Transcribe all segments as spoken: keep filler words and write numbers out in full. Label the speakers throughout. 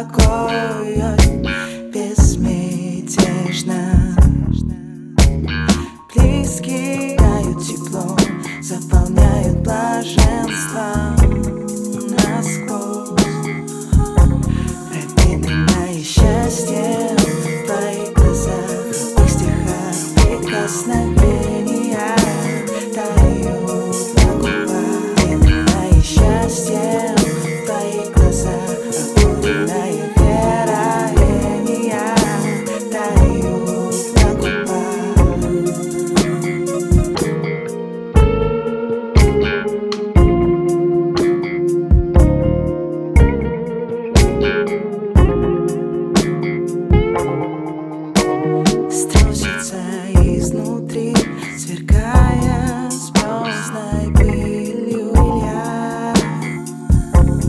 Speaker 1: покоя безмятежно. Близкие дают тепло, заполняют блаженством насквозь. Пропитанное счастье в твоих глазах, в их стихах прикосновения тают на губах. Пропитанное счастье в твоих глазах, опутанная верояния тают на губах. Струсится изнутри, свергая звездной пылью илья.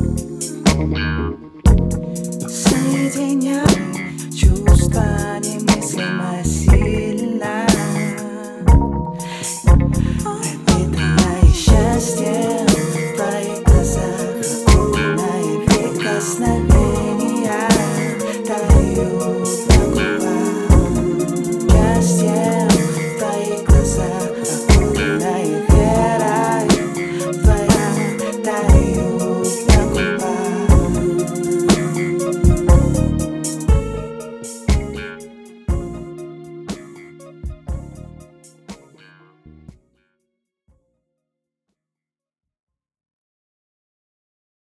Speaker 1: Соединяй чувства не